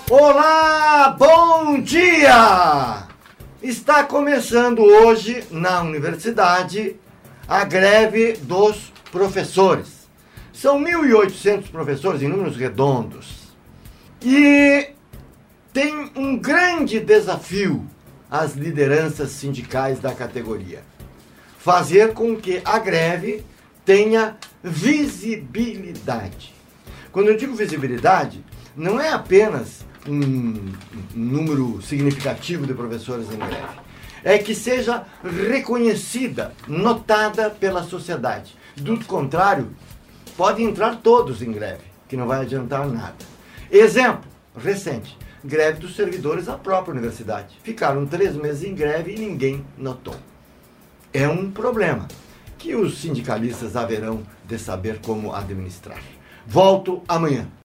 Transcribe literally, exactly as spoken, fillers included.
Olá, bom dia! Está começando hoje na universidade a greve dos professores. São mil e oitocentos professores em números redondos. E tem um grande desafio às lideranças sindicais da categoria: fazer com que a greve tenha visibilidade. Quando eu digo visibilidade, não é apenas um número significativo de professores em greve. É que seja reconhecida, notada pela sociedade. Do contrário, podem entrar todos em greve, que não vai adiantar nada. Exemplo recente: greve dos servidores da própria universidade. Ficaram três meses em greve e ninguém notou. É um problema que os sindicalistas haverão de saber como administrar. Volto amanhã.